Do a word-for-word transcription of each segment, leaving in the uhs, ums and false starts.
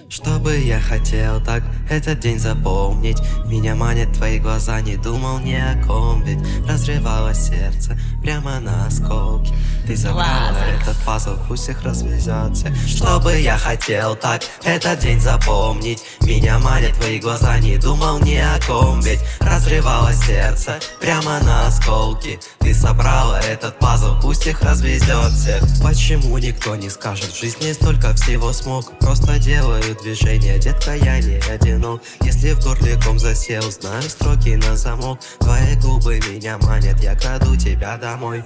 Что бы я хотел так этот день запомнить? Меня манят твои глаза, не думал ни о ком. Ведь разрывалось сердце прямо на осколки. Ты забрала этот пазл, пусть их развезет всех. Что бы я хотел так этот день запомнить? Меня манят твои глаза, не думал ни о ком. Ведь разрывалось сердце прямо на осколки. Ты собрала этот пазл, пусть их развезет всех. Почему никто не скажет, в жизни столько всего смог? Просто делаю движение, детка, я не одинок. Если в горле ком засел, знаю строки на замок. Твои губы меня манят, я краду тебя домой.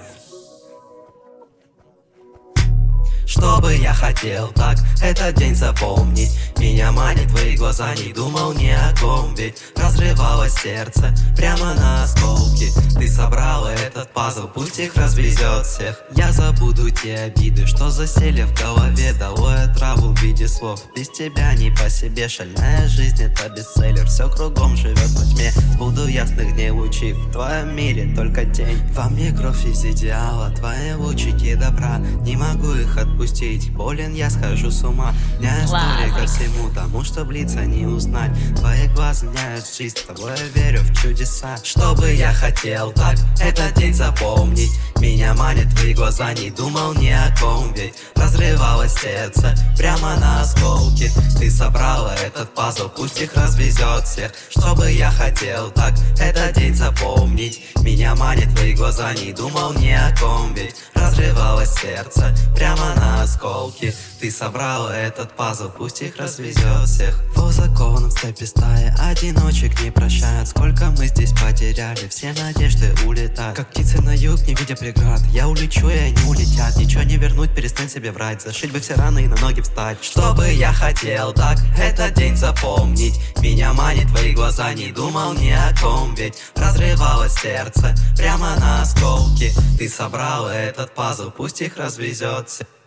Что бы я хотел так этот день запомнить? Меня манят твои глаза, не думал ни о ком. Ведь разрывалось сердце прямо на осколки. Ты собрала этот пазл, пусть их развезет всех. Я забуду те обиды, что засели в голове. Долой траву в виде слов, без тебя не по себе. Шальная жизнь — это бестселлер, все кругом живет во тьме. Буду ясных дней лучи, в твоем мире только тень. Во мне кровь из идеала, твои лучики добра. Не могу их отпустить, болен я, схожу с ума. Я история ко всему тому, что блица не узнать. Твои глаза меняют жизнь, с тобой я верю в чудеса. Что бы я хотел так этот день запомнить? Меня манят твои глаза, не думал ни о ком. Ведь разрывалось сердце прямо на осколки. Ты собрала этот пазл, пусть их развезет всех. Что бы я хотел так этот день запомнить? Меня манят твои глаза, не думал ни о ком. Ведь разрывалось сердце прямо на осколки. Ты собрала этот пазл, пусть их развезет всех. По законам в цепи стая одиночек не прощают. Сколько мы здесь потеряли, все надежды улетают. Как птицы на юг, не видя преград. Я улечу, и они улетят. Ничего не вернуть, перестань себе врать. Зашить бы все раны и на ноги встать. Что бы я хотел так этот день запомнить? Меня манят твои глаза, не думал ни о ком. Ведь разрывалось сердце прямо на осколки. Ты собрала этот пазл, пусть их развезет всех.